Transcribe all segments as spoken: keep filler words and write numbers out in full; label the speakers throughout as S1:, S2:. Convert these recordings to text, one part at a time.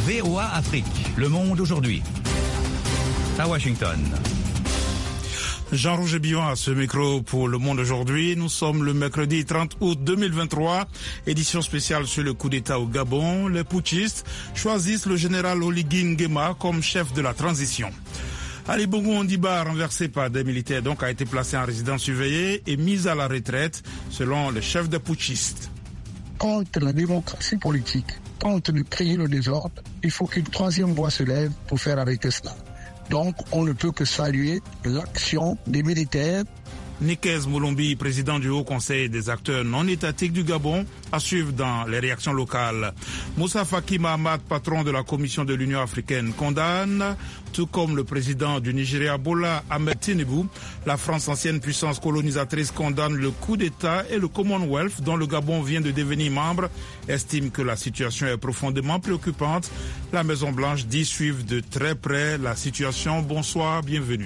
S1: V O A Afrique, Le Monde aujourd'hui. À Washington.
S2: Jean-Roger Billon à ce micro pour Le Monde aujourd'hui. Nous sommes le mercredi trente août deux mille vingt-trois, édition spéciale sur le coup d'État au Gabon. Les putschistes choisissent le général Oligui Nguema comme chef de la transition. Ali Bongo Ondimba, renversé par des militaires, donc a été placé en résidence surveillée et mis à la retraite, selon le chef des putschistes.
S3: Contre la démocratie politique, contre de créer le désordre, il faut qu'une troisième voie se lève pour faire arrêter cela. Donc, on ne peut que saluer l'action des militaires.
S2: Nikez Moulombi, président du Haut Conseil des acteurs non étatiques du Gabon, à suivre dans les réactions locales. Moussa Faki Mahamat, patron de la Commission de l'Union africaine, condamne, tout comme le président du Nigeria, Bola Ahmed Tinubu. La France, ancienne puissance colonisatrice, condamne le coup d'État et le Commonwealth, dont le Gabon vient de devenir membre, estime que la situation est profondément préoccupante. La Maison-Blanche dit suivre de très près la situation. Bonsoir, bienvenue.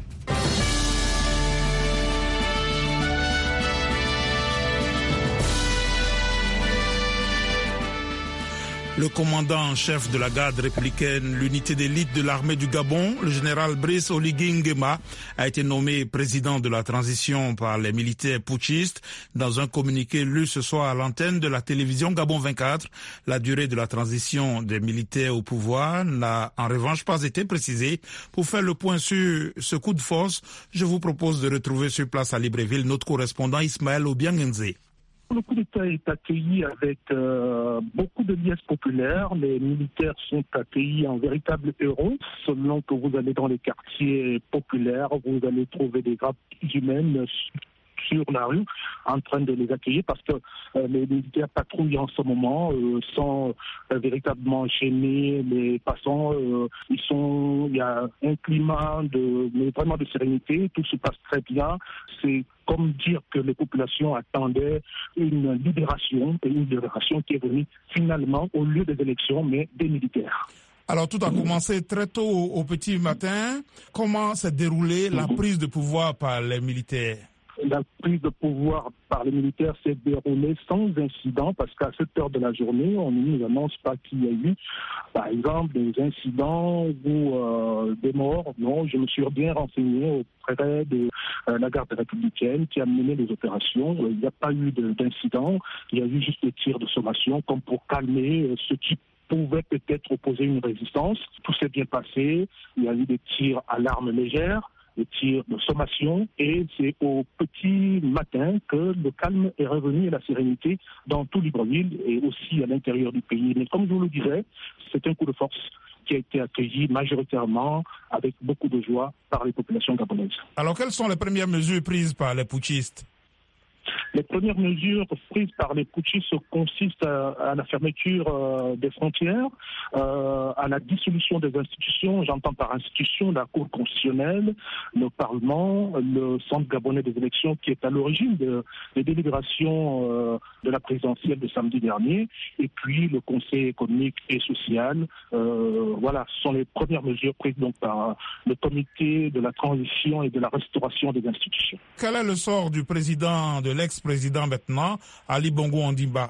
S2: Le commandant en chef de la garde républicaine, l'unité d'élite de l'armée du Gabon, le général Brice Oligui Nguema, a été nommé président de la transition par les militaires putschistes. Dans un communiqué lu ce soir à l'antenne de la télévision Gabon vingt-quatre, la durée de la transition des militaires au pouvoir n'a en revanche pas été précisée. Pour faire le point sur ce coup de force, je vous propose de retrouver sur place à Libreville notre correspondant Ismaël Obiangenze.
S4: Le coup d'État est accueilli avec euh, beaucoup de liesses populaires. Les militaires sont accueillis en véritables héros. Selon que vous allez dans les quartiers populaires, vous allez trouver des grappes humaines sur la rue en train de les accueillir parce que euh, les militaires patrouillent en ce moment euh, sans euh, véritablement gêner les passants. Euh, ils sont, il y a un climat de, mais vraiment de sérénité. Tout se passe très bien. C'est comme dire que les populations attendaient une libération, et une libération qui est venue finalement au lieu des élections, mais des militaires.
S2: Alors tout a commencé très tôt au petit matin. Comment s'est déroulée la prise de pouvoir par les militaires ?
S4: La prise de pouvoir par les militaires s'est déroulée sans incident parce qu'à cette heure de la journée, on ne nous annonce pas qu'il y a eu, par exemple, des incidents ou euh, des morts. Non, je me suis bien renseigné auprès de euh, la garde républicaine qui a mené les opérations. Il n'y a pas eu de, d'incident, il y a eu juste des tirs de sommation comme pour calmer euh, ce qui pouvait peut-être opposer une résistance. Tout s'est bien passé, il y a eu des tirs à l'arme légère, des tirs de sommation, et c'est au petit matin que le calme est revenu et la sérénité dans tout Libreville et aussi à l'intérieur du pays. Mais comme je vous le disais, c'est un coup de force qui a été accueilli majoritairement avec beaucoup de joie par les populations gabonaises.
S2: Alors quelles sont les premières mesures prises par les putschistes ?
S4: Les premières mesures prises par les putschistes consistent à, à la fermeture euh, des frontières, euh, à la dissolution des institutions. J'entends par institution la Cour constitutionnelle, le Parlement, le Centre gabonais des élections qui est à l'origine de, des délibérations euh, de la présidentielle de samedi dernier, et puis le Conseil économique et social. Euh, voilà, ce sont les premières mesures prises donc par le comité de la transition et de la restauration des institutions.
S2: Quel est le sort du président, de l'ex-président maintenant, Ali Bongo Ondimba?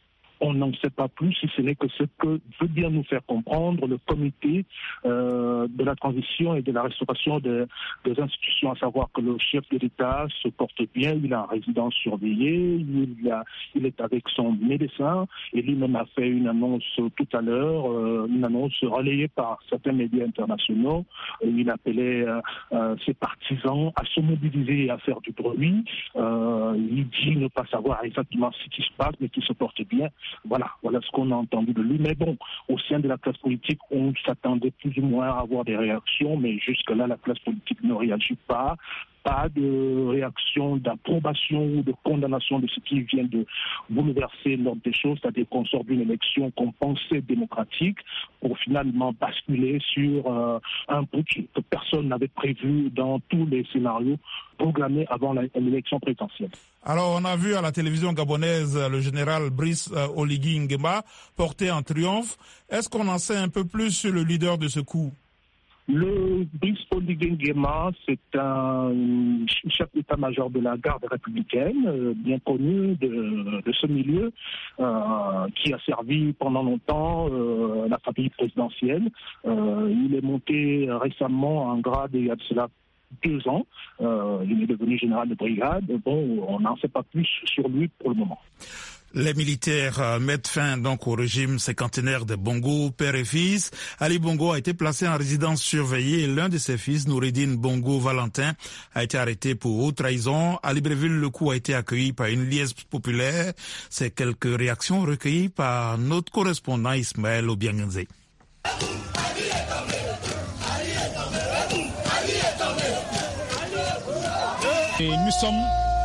S4: On n'en sait pas plus, si ce n'est que ce que veut bien nous faire comprendre le comité euh, de la transition et de la restauration de, des institutions, à savoir que le chef de l'État se porte bien, il est en résidence surveillée, il, a, il est avec son médecin, et lui-même a fait une annonce tout à l'heure, euh, une annonce relayée par certains médias internationaux. Il appelait euh, euh, ses partisans à se mobiliser et à faire du bruit. Euh, il dit ne pas savoir exactement ce qui se passe, mais qu'il se porte bien. Voilà, voilà ce qu'on a entendu de lui. Mais bon, au sein de la classe politique, on s'attendait plus ou moins à avoir des réactions, mais jusque-là, la classe politique ne réagit pas. Pas de réaction d'approbation ou de condamnation de ce qui vient de bouleverser l'ordre des choses, c'est-à-dire qu'on sort d'une élection qu'on pensait démocratique pour finalement basculer sur euh, un putsch que personne n'avait prévu dans tous les scénarios programmés avant la, l'élection présidentielle.
S2: Alors, on a vu à la télévision gabonaise le général Brice euh, Oligui Nguema porté en triomphe. Est-ce qu'on en sait un peu plus sur le leader de ce coup ?
S4: Le Brice Oligui Nguema, c'est un chef d'état-major de la garde républicaine, euh, bien connu de, de ce milieu, euh, qui a servi pendant longtemps euh, la famille présidentielle. Euh, il est monté récemment en grade il y a de cela deux ans. Euh, il est devenu général de brigade. Bon, on n'en sait pas plus sur lui pour le moment.
S2: Les militaires mettent fin donc au régime cinquantenaire de Bongo, père et fils. Ali Bongo a été placé en résidence surveillée et l'un de ses fils, Noureddine Bongo Valentin, a été arrêté pour haute trahison. À Libreville, le coup a été accueilli par une liesse populaire. C'est quelques réactions recueillies par notre correspondant Ismaël Obianganze.
S5: Et nous sommes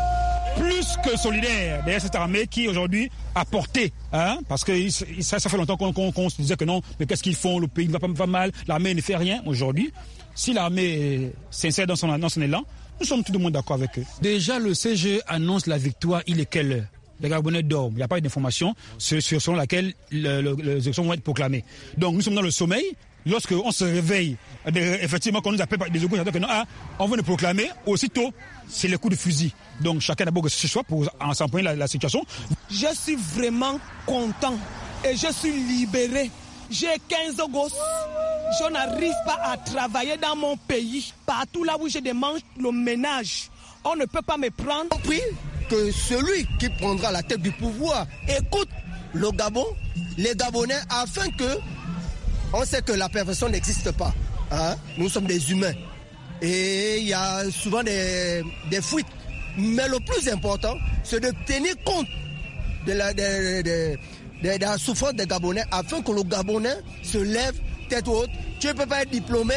S5: plus que solidaires derrière cette armée qui aujourd'hui a porté, hein, parce que ça, ça fait longtemps qu'on, qu'on, qu'on se disait que non, mais qu'est-ce qu'ils font, le pays ne va pas va mal, l'armée ne fait rien. Aujourd'hui, si l'armée s'insère dans son, dans son élan, nous sommes tout le monde d'accord avec eux. Déjà, le C G annonce la victoire, il est quelle heure? Les Gabonais dorment, il n'y a pas d'information sur, sur, selon laquelle le, le, les élections vont être proclamées. Donc nous sommes dans le sommeil. Lorsqu'on se réveille, effectivement, quand on nous appelle des organisateurs que non, ah, on veut nous proclamer, aussitôt, c'est le coup de fusil. Donc chacun d'abord ce choix pour s'empoigner la, la situation.
S6: Je suis vraiment content et je suis libéré. J'ai quinze gosses. Je n'arrive pas à travailler dans mon pays. Partout là où je demande le ménage, on ne peut pas me prendre.
S7: On prie que celui qui prendra la tête du pouvoir écoute le Gabon, les Gabonais, afin que on sait que la perfection n'existe pas. Hein? Nous sommes des humains. Et il y a souvent des, des fuites. Mais le plus important, c'est de tenir compte de la, de, de, de, de la souffrance des Gabonais afin que le Gabonais se lève tête haute. Tu ne peux pas être diplômé.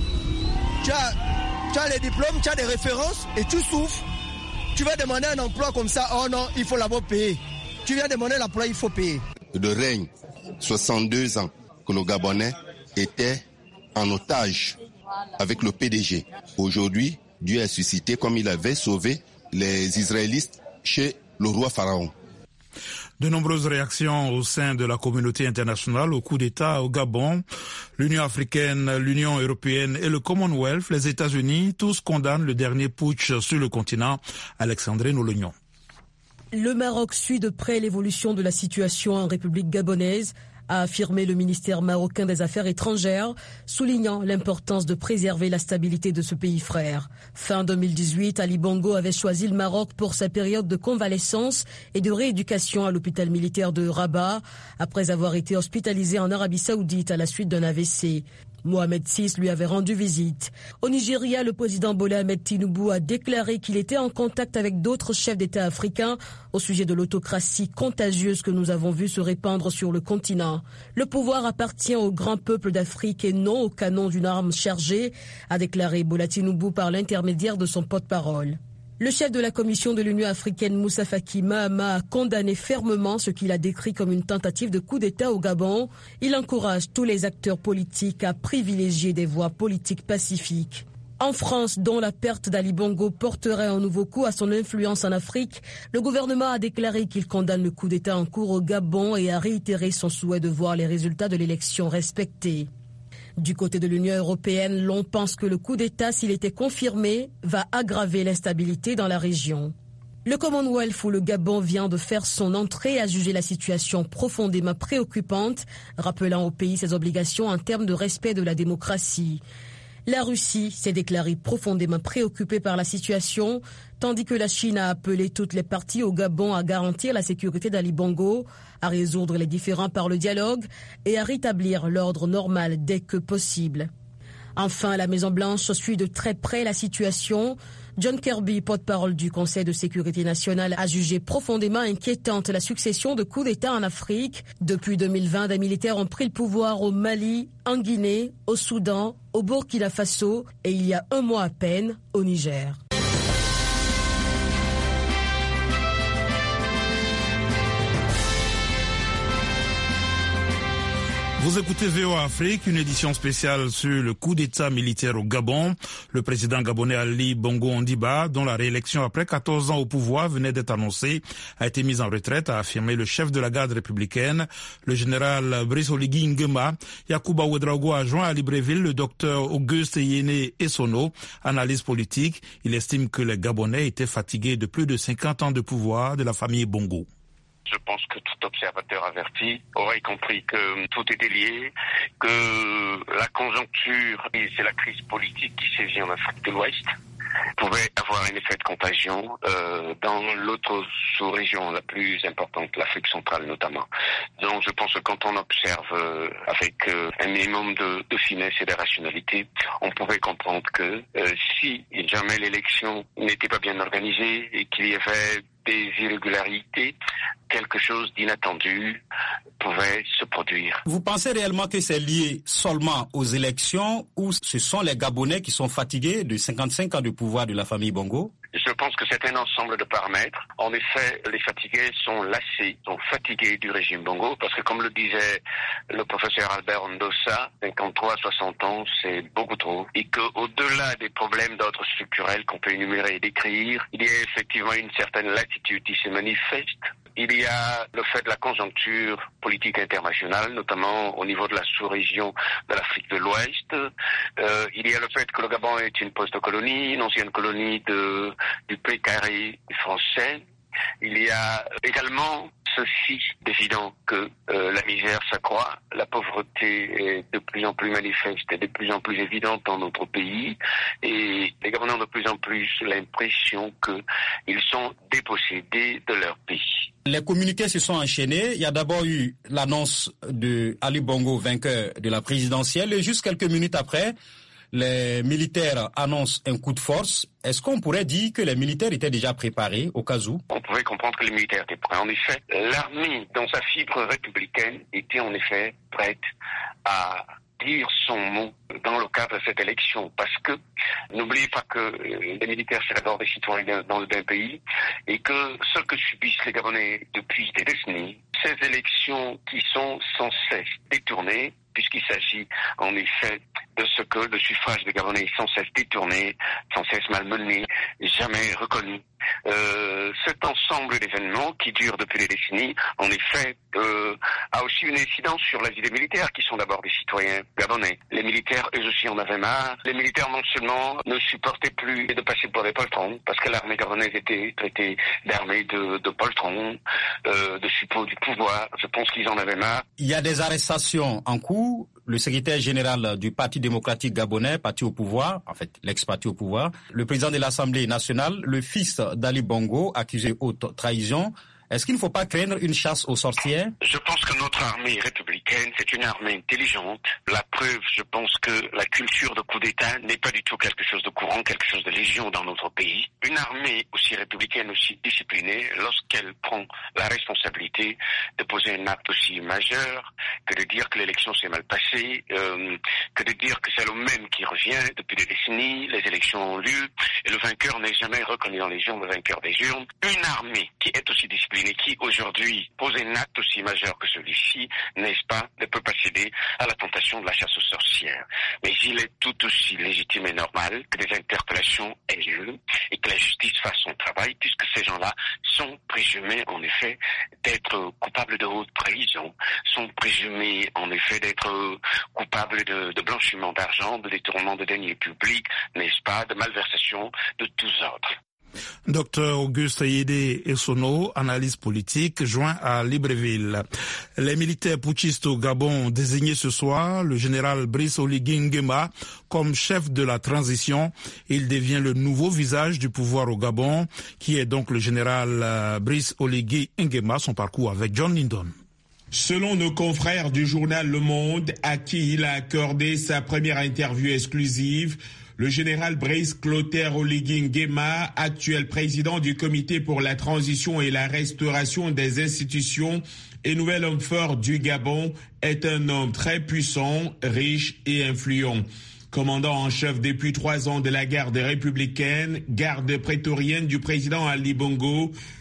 S7: Tu as, tu as les diplômes, tu as des références et tu souffres. Tu vas demander un emploi comme ça. Oh non, il faut l'abord payer. Tu viens demander l'emploi, il faut payer.
S8: De règne, soixante-deux ans. Que le Gabonais était en otage avec le P D G. Aujourd'hui, Dieu a suscité comme il avait sauvé les Israélites chez le roi Pharaon.
S2: De nombreuses réactions au sein de la communauté internationale au coup d'État au Gabon. L'Union africaine, l'Union européenne et le Commonwealth, les États-Unis, tous condamnent le dernier putsch sur le continent. Alexandrine Olignon.
S9: Le Maroc suit de près l'évolution de la situation en République gabonaise, a affirmé le ministère marocain des Affaires étrangères, soulignant l'importance de préserver la stabilité de ce pays frère. Fin deux mille dix-huit, Ali Bongo avait choisi le Maroc pour sa période de convalescence et de rééducation à l'hôpital militaire de Rabat, après avoir été hospitalisé en Arabie Saoudite à la suite d'un A V C. Mohamed six lui avait rendu visite. Au Nigeria, le président Bola Ahmed Tinubu a déclaré qu'il était en contact avec d'autres chefs d'État africains au sujet de l'autocratie contagieuse que nous avons vu se répandre sur le continent. Le pouvoir appartient au grand peuple d'Afrique et non au canon d'une arme chargée, a déclaré Bola Tinubu par l'intermédiaire de son porte-parole. Le chef de la Commission de l'Union africaine, Moussa Faki Mahamat, a condamné fermement ce qu'il a décrit comme une tentative de coup d'État au Gabon. Il encourage tous les acteurs politiques à privilégier des voies politiques pacifiques. En France, dont la perte d'Ali Bongo porterait un nouveau coup à son influence en Afrique, le gouvernement a déclaré qu'il condamne le coup d'État en cours au Gabon et a réitéré son souhait de voir les résultats de l'élection respectés. Du côté de l'Union européenne, l'on pense que le coup d'État, s'il était confirmé, va aggraver l'instabilité dans la région. Le Commonwealth, où le Gabon vient de faire son entrée, a jugé la situation profondément préoccupante, rappelant au pays ses obligations en termes de respect de la démocratie. La Russie s'est déclarée profondément préoccupée par la situation, tandis que la Chine a appelé toutes les parties au Gabon à garantir la sécurité d'Ali Bongo, à résoudre les différends par le dialogue et à rétablir l'ordre normal dès que possible. Enfin, la Maison-Blanche suit de très près la situation. John Kirby, porte-parole du Conseil de sécurité nationale, a jugé profondément inquiétante la succession de coups d'État en Afrique. Depuis deux mille vingt, des militaires ont pris le pouvoir au Mali, en Guinée, au Soudan, au Burkina Faso et il y a un mois à peine au Niger.
S2: Vous écoutez V O A Afrique, une édition spéciale sur le coup d'État militaire au Gabon. Le président gabonais Ali Bongo Ondimba, dont la réélection après quatorze ans au pouvoir venait d'être annoncée, a été mise en retraite, a affirmé le chef de la garde républicaine, le général Brice Oligui Nguema. Yacouba Ouedraogo a joint à Libreville le docteur Auguste Yéné Essono, analyse politique. Il estime que les Gabonais étaient fatigués de plus de cinquante ans de pouvoir de la famille Bongo.
S10: Je pense que tout observateur averti aurait compris que tout était lié, que la conjoncture et c'est la crise politique qui sévit en Afrique de l'Ouest pouvait avoir un effet de contagion euh, dans l'autre sous-région la plus importante, l'Afrique centrale notamment. Donc je pense que quand on observe euh, avec euh, un minimum de, de finesse et de rationalité, on pouvait comprendre que euh, si jamais l'élection n'était pas bien organisée et qu'il y avait des irrégularités, quelque chose d'inattendu pouvait se produire.
S11: Vous pensez réellement que c'est lié seulement aux élections ou ce sont les Gabonais qui sont fatigués de cinquante-cinq ans de pouvoir de la famille Bongo?
S10: Je pense que c'est un ensemble de paramètres. En effet, les fatigués sont lassés, sont fatigués du régime Bongo, parce que comme le disait le professeur Albert Ndossa, cinquante-trois à soixante ans, c'est beaucoup trop. Et qu'au-delà des problèmes d'ordre structurel qu'on peut énumérer et décrire, il y a effectivement une certaine latitude qui se manifeste. Il y a le fait de la conjoncture politique internationale, notamment au niveau de la sous-région de l'Afrique de l'Ouest. Euh, il y a le fait que le Gabon est une post-colonie, une ancienne colonie de, du P carré français. Il y a également ceci d'évident que euh, la misère s'accroît, la pauvreté est de plus en plus manifeste et de plus en plus évidente dans notre pays, et les Gabonais ont de plus en plus l'impression qu'ils sont dépossédés de leur pays.
S11: Les communiqués se sont enchaînés. Il y a d'abord eu l'annonce de Ali Bongo vainqueur de la présidentielle, et juste quelques minutes après, les militaires annoncent un coup de force. Est-ce qu'on pourrait dire que les militaires étaient déjà préparés au cas où?
S10: On pouvait comprendre que les militaires étaient prêts. En effet, l'armée, dans sa fibre républicaine, était en effet prête à dire son mot dans le cadre de cette élection, parce que n'oubliez pas que les militaires c'est d'abord des citoyens d'un, d'un pays, et que ce que subissent les Gabonais depuis des décennies, ces élections qui sont sans cesse détournées, puisqu'il s'agit en effet de ce que le suffrage des Gabonais est sans cesse détourné, sans cesse malmené, jamais reconnu. Euh, cet ensemble d'événements qui durent depuis des décennies, en effet, euh, a aussi une incidence sur la vie des militaires, qui sont d'abord des citoyens gabonais. Les militaires, eux aussi, en avaient marre. Les militaires, non seulement ne supportaient plus de passer pour des poltrons, parce que l'armée gabonaise était traitée d'armée de, de poltrons, euh, de suppôts du pouvoir. Je pense qu'ils en avaient marre.
S11: Il y a des arrestations en cours. Le secrétaire général du Parti démocratique gabonais, parti au pouvoir, en fait l'ex-parti au pouvoir, le président de l'Assemblée nationale, le fils d'Ali Bongo, accusé haute trahison. Est-ce qu'il ne faut pas craindre une chasse aux sorcières?
S10: Je pense que notre armée républicaine, c'est une armée intelligente. La preuve, je pense que la culture de coup d'État n'est pas du tout quelque chose de courant, quelque chose de légion dans notre pays. Une armée aussi républicaine, aussi disciplinée, lorsqu'elle prend la responsabilité de poser un acte aussi majeur que de dire que l'élection s'est mal passée, euh, que de dire que c'est le même qui revient depuis des décennies, les élections ont lieu, et le vainqueur n'est jamais reconnu dans les urnes, le vainqueur des urnes. Une armée qui est aussi disciplinée, et qui aujourd'hui pose un acte aussi majeur que celui-ci, n'est-ce pas, ne peut pas céder à la tentation de la chasse aux sorcières. Mais il est tout aussi légitime et normal que des interpellations aient lieu et que la justice fasse son travail, puisque ces gens-là sont présumés en effet d'être coupables de haute trahison, sont présumés en effet d'être coupables de, de blanchiment d'argent, de détournement de deniers publics, n'est-ce pas, de malversation de tous ordres.
S2: Docteur Auguste Yéné Essono, analyse politique, joint à Libreville. Les militaires putschistes au Gabon désignés ce soir, le général Brice Oligui Nguema comme chef de la transition. Il devient le nouveau visage du pouvoir au Gabon, qui est donc le général Brice Oligui Nguema. Son parcours avec John Lindon.
S12: Selon nos confrères du journal Le Monde, à qui il a accordé sa première interview exclusive, le général Brice Clotaire Oligui Nguema, actuel président du Comité pour la transition et la restauration des institutions et nouvel homme fort du Gabon, est un homme très puissant, riche et influent. Commandant en chef depuis trois ans de la garde républicaine, garde prétorienne du président Ali Bongo,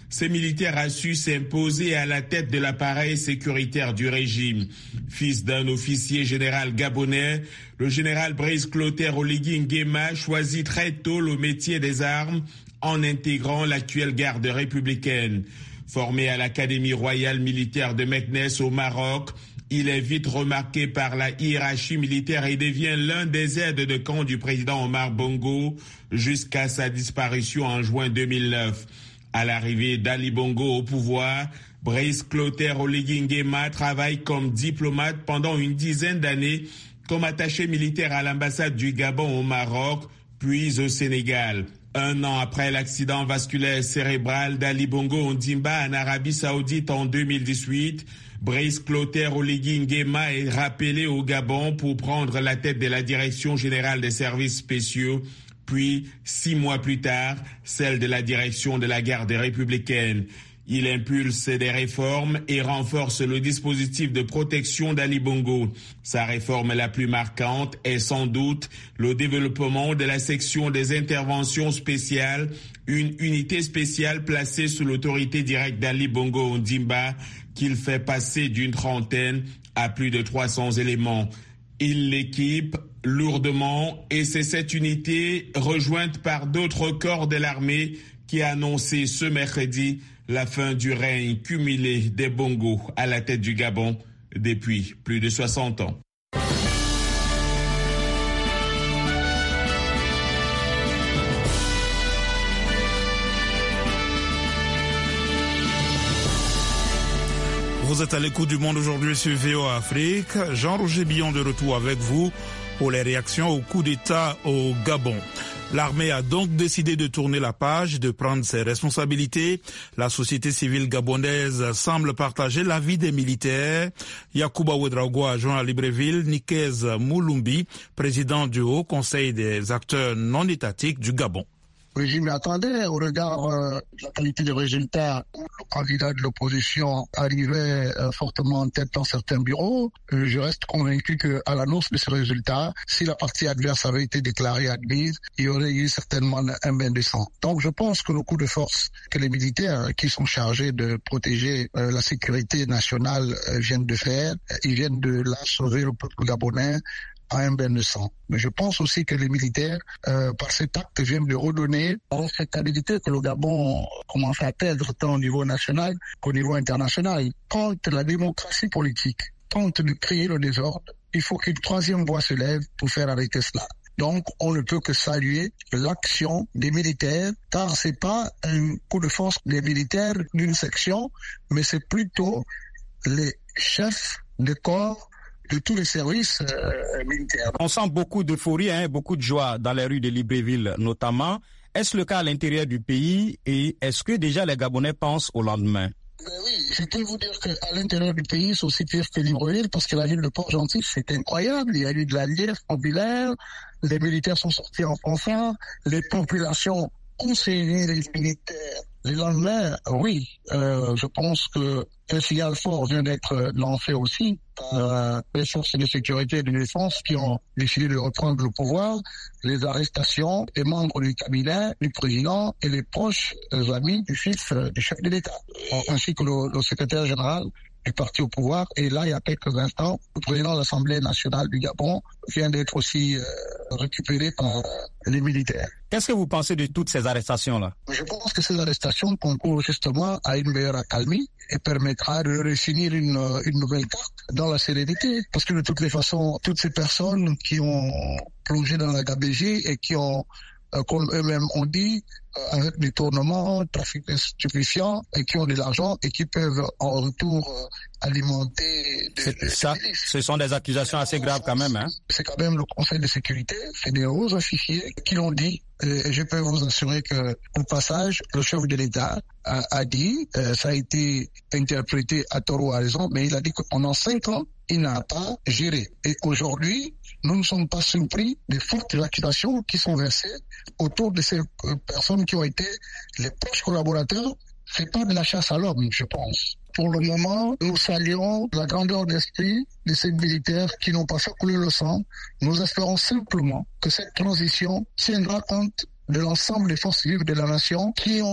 S12: ces militaires a su s'imposer à la tête de l'appareil sécuritaire du régime. Fils d'un officier général gabonais, le général Brice Clotaire Oligui Nguema choisit très tôt le métier des armes en intégrant l'actuelle garde républicaine. Formé à l'Académie royale militaire de Meknès au Maroc, il est vite remarqué par la hiérarchie militaire et devient l'un des aides de camp du président Omar Bongo jusqu'à sa disparition en juin deux mille neuf. À l'arrivée d'Ali Bongo au pouvoir, Brice Clotaire Oligui Nguema travaille comme diplomate pendant une dizaine d'années comme attaché militaire à l'ambassade du Gabon au Maroc, puis au Sénégal. Un an après l'accident vasculaire cérébral d'Ali Bongo Ondimba en Arabie Saoudite en deux mille dix-huit, Brice Clotaire Oligui Nguema est rappelé au Gabon pour prendre la tête de la direction générale des services spéciaux, puis, six mois plus tard, celle de la direction de la garde républicaine. Il impulse des réformes et renforce le dispositif de protection d'Ali Bongo. Sa réforme la plus marquante est sans doute le développement de la section des interventions spéciales, une unité spéciale placée sous l'autorité directe d'Ali Bongo Ondimba, qu'il fait passer d'une trentaine à plus de trois cents éléments. Il l'équipe lourdement et c'est cette unité, rejointe par d'autres corps de l'armée, qui a annoncé ce mercredi la fin du règne cumulé des Bongo à la tête du Gabon depuis plus de soixante ans.
S2: Vous êtes à l'écoute du Monde aujourd'hui sur V O A Afrique. Jean-Roger Billon de retour avec vous pour les réactions au coup d'État au Gabon. L'armée a donc décidé de tourner la page, de prendre ses responsabilités. La société civile gabonaise semble partager l'avis des militaires. Yacouba Ouedraogo a joint à Libreville Nikez Moulumbi, président du Haut Conseil des acteurs non étatiques du Gabon.
S3: Oui, je m'y attendais au regard euh, de la qualité des résultats. Le candidat de l'opposition arrivait euh, fortement en tête dans certains bureaux. Euh, je reste convaincu qu'à l'annonce de ces résultats, si la partie adverse avait été déclarée admise, il y aurait eu certainement un bain de sang. Donc je pense que le coup de force que les militaires qui sont chargés de protéger euh, la sécurité nationale euh, viennent de faire, ils viennent de la sauver le peuple gabonais à un bain de sang. Mais je pense aussi que les militaires, euh, par cet acte, viennent de redonner la respectabilité que le Gabon commence à perdre tant au niveau national qu'au niveau international. Quand la démocratie politique tente de créer le désordre, il faut qu'une troisième voie se lève pour faire arrêter cela. Donc, on ne peut que saluer l'action des militaires, car c'est pas un coup de force des militaires d'une section, mais c'est plutôt les chefs de corps de tous les services euh, militaires.
S11: On sent beaucoup d'euphorie, hein, beaucoup de joie dans les rues de Libreville notamment. Est-ce le cas à l'intérieur du pays et est-ce que déjà les Gabonais pensent au lendemain?
S3: Ben oui, je peux vous dire qu'à l'intérieur du pays, c'est aussi pire que Libreville parce que la ville de Port-Gentil, c'est incroyable. Il y a eu de la liesse populaire, les militaires sont sortis en pensant, les populations ont saisi les militaires. Le lendemain, oui, euh, je pense que un signal fort vient d'être lancé aussi par euh, les forces de sécurité et de défense qui ont décidé de reprendre le pouvoir, les arrestations des membres du cabinet, du président et les proches euh, amis du fils euh, du chef de l'État, ainsi que le, le secrétaire général du parti au pouvoir. Et là, il y a quelques instants, le président de l'Assemblée nationale du Gabon vient d'être aussi euh, récupéré par euh, les militaires.
S11: Qu'est-ce que vous pensez de toutes ces arrestations-là?
S3: Je pense que ces arrestations concourent justement à une meilleure accalmie et permettra de redéfinir une, une nouvelle carte dans la sérénité. Parce que de toutes les façons, toutes ces personnes qui ont plongé dans la gabegie et qui ont, euh, comme eux-mêmes ont dit, euh, avec des tournements, trafic de stupéfiants, et qui ont de l'argent et qui peuvent en retour euh, alimenter... Des, des,
S11: ça,
S3: des
S11: ce sont des accusations assez graves quand même. Hein? C'est
S3: quand même le Conseil de sécurité, c'est des hauts officiers qui l'ont dit. Et je peux vous assurer que, au passage, le chef de l'État a, a dit, euh, ça a été interprété à tort ou à raison, mais il a dit que pendant cinq ans, il n'a pas géré. Et aujourd'hui, nous ne sommes pas surpris des fortes accusations qui sont versées autour de ces euh, personnes qui ont été les proches collaborateurs. C'est pas de la chasse à l'homme, je pense. Pour le moment, nous saluons la grandeur d'esprit de ces militaires qui n'ont pas fait couler le sang. Nous espérons simplement que cette transition tiendra compte de l'ensemble des forces vives de la nation qui ont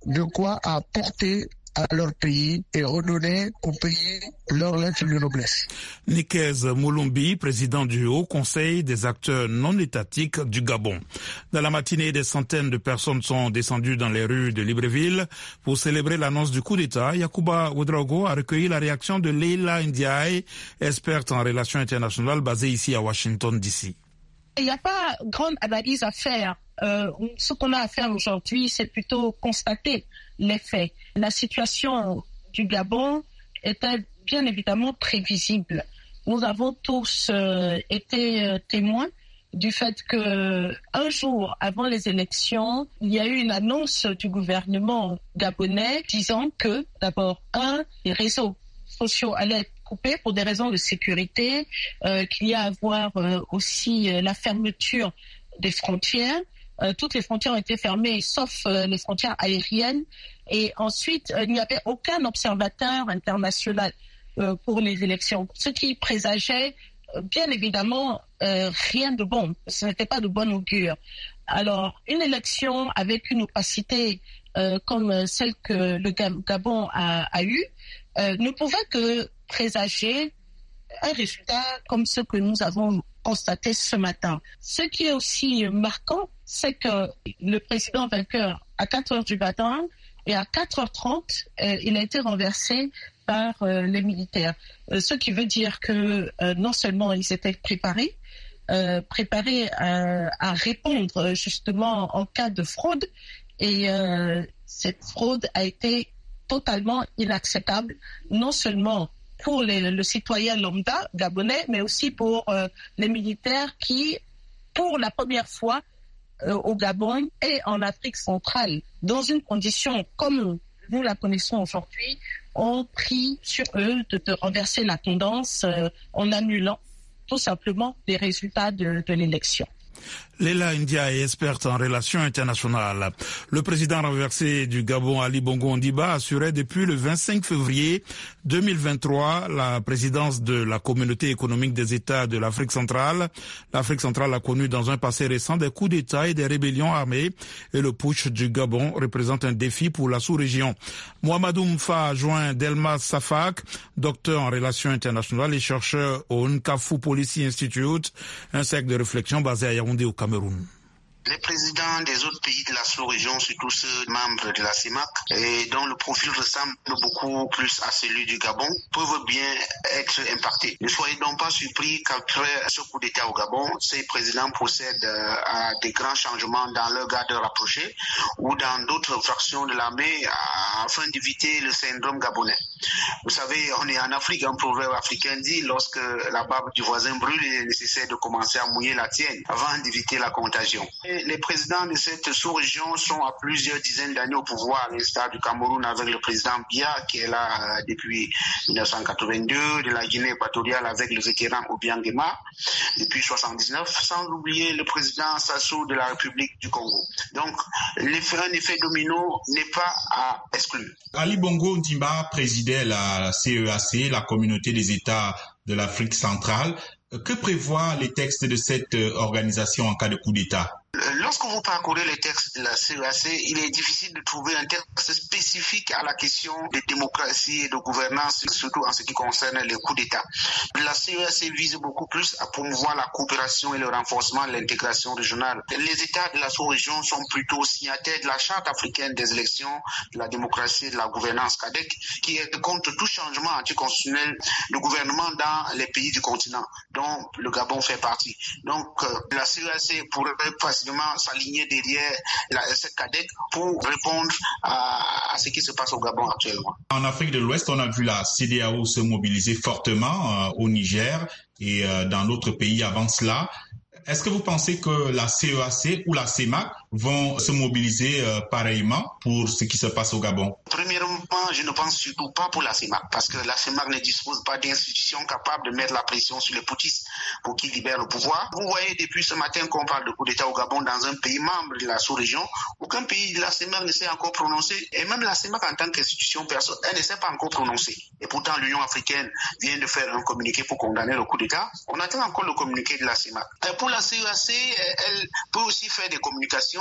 S3: de quoi apporter à leur pays et redonner au pays leur lettre de noblesse.
S2: Nikez Moulumbi, président du Haut Conseil des acteurs non étatiques du Gabon. Dans la matinée, des centaines de personnes sont descendues dans les rues de Libreville pour célébrer l'annonce du coup d'État. Yacouba Ouedraogo a recueilli la réaction de Leila Ndiaye, experte en relations internationales basée ici à Washington, D C.
S13: Il n'y a pas grande analyse à faire. Euh, ce qu'on a à faire aujourd'hui, c'est plutôt constater les faits. La situation du Gabon était bien évidemment prévisible. Nous avons tous euh, été euh, témoins du fait que un jour avant les élections, il y a eu une annonce du gouvernement gabonais disant que, d'abord, un, les réseaux sociaux allaient être coupés pour des raisons de sécurité, euh, qu'il y a à voir euh, aussi euh, la fermeture des frontières. Euh, toutes les frontières ont été fermées, sauf euh, les frontières aériennes. Et ensuite, euh, il n'y avait aucun observateur international euh, pour les élections, ce qui présageait, euh, bien évidemment, euh, rien de bon. Ce n'était pas de bon augure. Alors, une élection avec une opacité euh, comme celle que le Gabon a, a eue euh, ne pouvait que présager un résultat comme ce que nous avons constaté ce matin. Ce qui est aussi marquant, c'est que le président vainqueur, à quatre heures du matin et à quatre heures trente, euh, il a été renversé par euh, les militaires. Euh, ce qui veut dire que euh, non seulement ils étaient préparés, euh, préparés à, à répondre justement en cas de fraude, et euh, cette fraude a été totalement inacceptable, non seulement pour les, le citoyen lambda gabonais, mais aussi pour euh, les militaires qui, pour la première fois euh, au Gabon et en Afrique centrale, dans une condition comme nous la connaissons aujourd'hui, ont pris sur eux de, de renverser la tendance euh, en annulant tout simplement les résultats de, de l'élection.
S2: Leila Ndiaye est experte en relations internationales. Le président renversé du Gabon, Ali Bongo Ondimba, assurait depuis le vingt-cinq février deux mille vingt-trois la présidence de la communauté économique des États de l'Afrique centrale. L'Afrique centrale a connu dans un passé récent des coups d'État et des rébellions armées, et le putsch du Gabon représente un défi pour la sous-région. Mohamedou Mfa a joint Delmas Safak, docteur en relations internationales et chercheur au Nkafu Policy Institute, un cercle de réflexion basé à Yaoundé au Cameroun.
S10: Les présidents des autres pays de la sous-région, surtout ceux membres de la CEMAC, et dont le profil ressemble beaucoup plus à celui du Gabon, peuvent bien être impactés. Ne soyez donc pas surpris qu'après ce coup d'État au Gabon, ces présidents procèdent à des grands changements dans leur garde rapprochée ou dans d'autres fractions de l'armée afin d'éviter le syndrome gabonais. Vous savez, on est en Afrique, un proverbe africain dit, lorsque la barbe du voisin brûle, il est nécessaire de commencer à mouiller la tienne avant d'éviter la contagion. Les présidents de cette sous-région sont à plusieurs dizaines d'années au pouvoir, à l'instar du Cameroun avec le président Biya qui est là euh, depuis mille neuf cent quatre-vingt-deux, de la Guinée équatoriale avec le vétéran Obiang Nguema depuis soixante-dix-neuf, sans oublier le président Sassou de la République du Congo. Donc, l'effet, un effet domino n'est pas à exclure.
S12: Ali Bongo Ondimba présidait la C E A C, la communauté des États de l'Afrique centrale. Que prévoient les textes de cette organisation en cas de coup d'État?
S10: Lorsque vous parcourez les textes de la C E A C, il est difficile de trouver un texte spécifique à la question de démocratie et de gouvernance, surtout en ce qui concerne les coups d'État. La C E A C vise beaucoup plus à promouvoir la coopération et le renforcement de l'intégration régionale. Les États de la sous-région sont plutôt signataires de la Charte africaine des élections, de la démocratie et de la gouvernance C A D E C, qui est contre tout changement anticonstitutionnel de gouvernement dans les pays du continent, dont le Gabon fait partie. Donc, la C E A C pourrait facilement s'aligner derrière la, cette C A D E C pour répondre à, à ce qui se passe au Gabon actuellement.
S12: En Afrique de l'Ouest, on a vu la C E D E A O se mobiliser fortement euh, au Niger et euh, dans d'autres pays avant cela. Est-ce que vous pensez que la C E A C ou la CEMAC vont se mobiliser euh, pareillement pour ce qui se passe au Gabon?
S10: Premièrement, je ne pense surtout pas pour la CEMAC, parce que la CEMAC ne dispose pas d'institutions capables de mettre la pression sur les putschistes pour qu'ils libèrent le pouvoir. Vous voyez depuis ce matin qu'on parle de coup d'État au Gabon dans un pays membre de la sous-région. Aucun pays de la CEMAC ne s'est encore prononcé, et même la CEMAC en tant qu'institution, personne, elle ne s'est pas encore prononcée. Et pourtant, l'Union africaine vient de faire un communiqué pour condamner le coup d'État. On attend encore le communiqué de la CEMAC. Et pour la C E A C, elle peut aussi faire des communications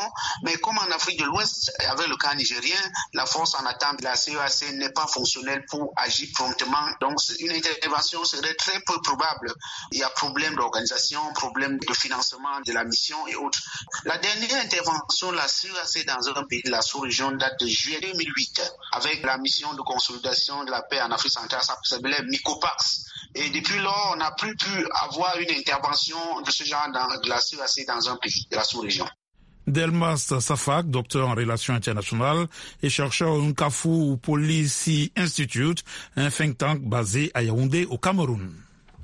S14: mais comme en Afrique de l'Ouest, avec le cas nigérien, la force en attente de la C E A C n'est pas fonctionnelle pour agir promptement. Donc une intervention serait très peu probable. Il y a problème d'organisation, problème de financement de la mission et autres. La dernière intervention de la C E A C dans un pays de la sous-région date de juillet deux mille huit, avec la mission de consolidation de la paix en Afrique centrale, ça s'appelait MICOPAX. Et depuis lors, on n'a plus pu avoir une intervention de ce genre dans, de la C E A C dans un pays de la sous-région.
S2: Delmas Safak, docteur en relations internationales et chercheur au Nkafu Policy Institute, un think tank basé à Yaoundé au Cameroun.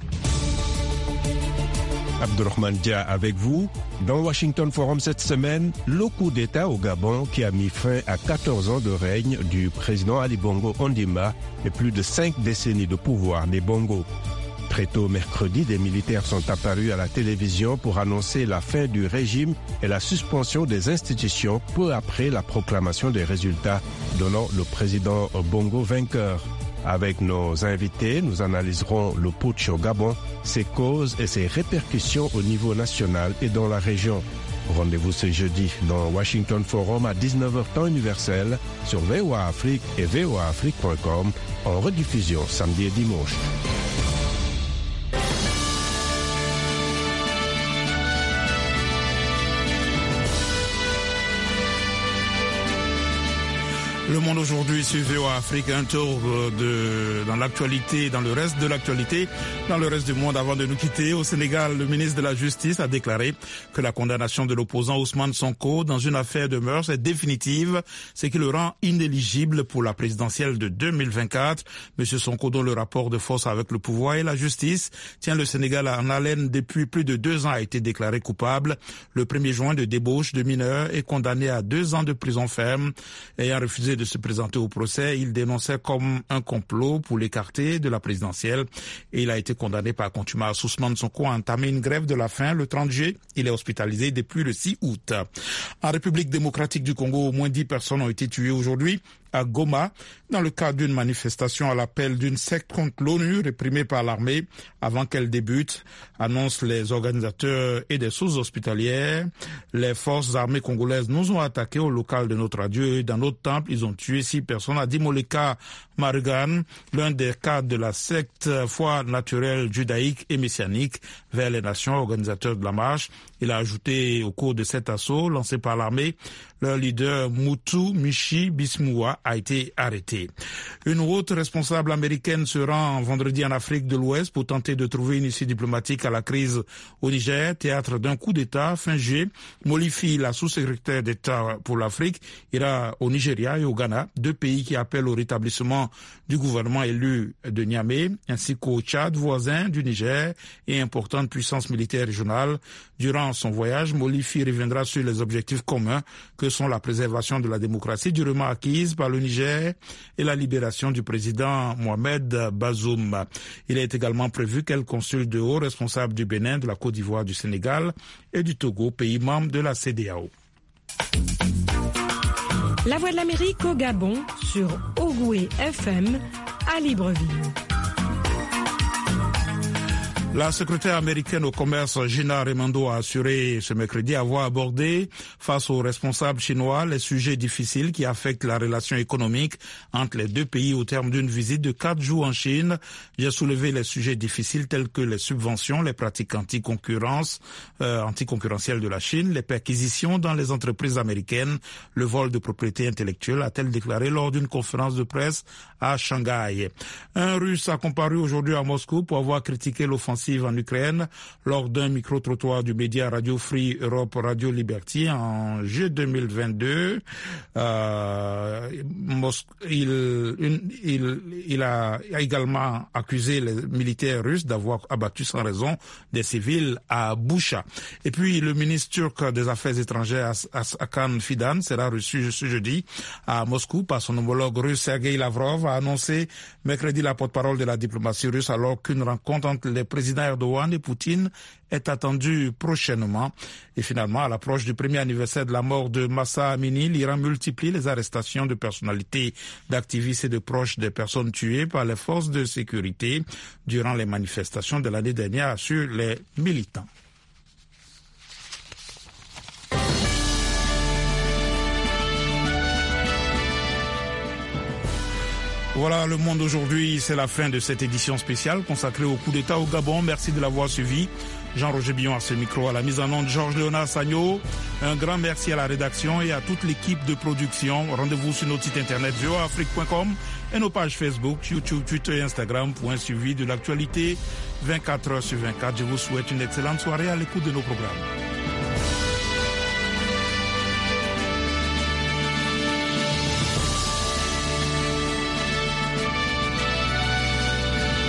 S15: Abdurrahman Dia avec vous. Dans Washington Forum cette semaine, le coup d'État au Gabon qui a mis fin à quatorze ans de règne du président Ali Bongo Ondimba et plus de cinq décennies de pouvoir des Bongo. Très tôt mercredi, des militaires sont apparus à la télévision pour annoncer la fin du régime et la suspension des institutions peu après la proclamation des résultats donnant le président Bongo vainqueur. Avec nos invités, nous analyserons le putsch au Gabon, ses causes et ses répercussions au niveau national et dans la région. Rendez-vous ce jeudi dans Washington Forum à dix-neuf heures temps universel sur V O A Afrique et V O A Afrique point com en rediffusion samedi et dimanche.
S2: Le monde aujourd'hui sur V O A Afrique, un tour de, dans l'actualité, dans le reste de l'actualité, dans le reste du monde. Avant de nous quitter, au Sénégal, le ministre de la Justice a déclaré que la condamnation de l'opposant Ousmane Sonko dans une affaire de mœurs est définitive, ce qui le rend inéligible pour la présidentielle de deux mille vingt-quatre. Monsieur Sonko, dont le rapport de force avec le pouvoir et la justice tient le Sénégal en haleine depuis plus de deux ans, a été déclaré coupable le premier juin de débauche de mineurs et condamné à deux ans de prison ferme. Ayant refusé de se présenter au procès, il dénonçait comme un complot pour l'écarter de la présidentielle et il a été condamné par contumace. Ousmane Sonko a entamé une grève de la faim le trente juillet. Il est hospitalisé depuis le six août. En République démocratique du Congo, au moins dix personnes ont été tuées aujourd'hui à Goma, dans le cadre d'une manifestation à l'appel d'une secte contre l'ONU réprimée par l'armée avant qu'elle débute, annoncent les organisateurs et des sources hospitalières. Les forces armées congolaises nous ont attaqués au local de notre radio et dans notre temple. Ils ont tué six personnes à Dimoleka Marugan, l'un des cadres de la secte foi naturelle judaïque et messianique vers les nations, organisateurs de la marche. Il a ajouté au cours de cet assaut lancé par l'armée, leur leader Moutou Michi Bismoua a été arrêté. Une haute responsable américaine se rend vendredi en Afrique de l'Ouest pour tenter de trouver une issue diplomatique à la crise au Niger, théâtre d'un coup d'État fin juillet. Molifi, la sous-secrétaire d'État pour l'Afrique, ira au Nigeria et au Ghana, deux pays qui appellent au rétablissement du gouvernement élu de Niamey, ainsi qu'au Tchad, voisin du Niger et importante puissance militaire régionale. Durant son voyage, Molifi reviendra sur les objectifs communs que sont la préservation de la démocratie durement acquise par le Niger et la libération du président Mohamed Bazoum. Il est également prévu qu'elle consulte de hauts responsables du Bénin, de la Côte d'Ivoire, du Sénégal et du Togo, pays membres de la C D A O.
S16: La Voix de l'Amérique au Gabon sur Ogoué F M à Libreville.
S2: La secrétaire américaine au commerce Gina Raimondo a assuré ce mercredi avoir abordé face aux responsables chinois les sujets difficiles qui affectent la relation économique entre les deux pays au terme d'une visite de quatre jours en Chine. J'ai soulevé les sujets difficiles tels que les subventions, les pratiques anti-concurrence, euh, anticoncurrentielles de la Chine, les perquisitions dans les entreprises américaines, le vol de propriété intellectuelle, a-t-elle déclaré lors d'une conférence de presse à Shanghai. Un Russe a comparu aujourd'hui à Moscou pour avoir critiqué l'offensive en Ukraine lors d'un micro-trottoir du média Radio Free Europe Radio Liberty en juillet deux mille vingt-deux. Euh, il, une, il, il a également accusé les militaires russes d'avoir abattu sans raison des civils à Boucha. Et puis le ministre turc des Affaires étrangères Hakan Fidan sera reçu ce jeudi à Moscou par son homologue russe Sergei Lavrov, a annoncé mercredi la porte-parole de la diplomatie russe, alors qu'une rencontre entre les présidents Erdogan et Poutine est attendue prochainement. Et finalement, à l'approche du premier anniversaire de la mort de Mahsa Amini, l'Iran multiplie les arrestations de personnalités, d'activistes et de proches des personnes tuées par les forces de sécurité durant les manifestations de l'année dernière sur les militants. Voilà, Le Monde aujourd'hui, c'est la fin de cette édition spéciale consacrée au coup d'État au Gabon. Merci de l'avoir suivi. Jean-Roger Billon à ce micro, à la mise en onde Georges-Léonard Sagno. Un grand merci à la rédaction et à toute l'équipe de production. Rendez-vous sur notre site internet v o a afrique point com et nos pages Facebook, YouTube, Twitter et Instagram pour un suivi de l'actualité vingt-quatre heures sur vingt-quatre. Je vous souhaite une excellente soirée à l'écoute de nos programmes.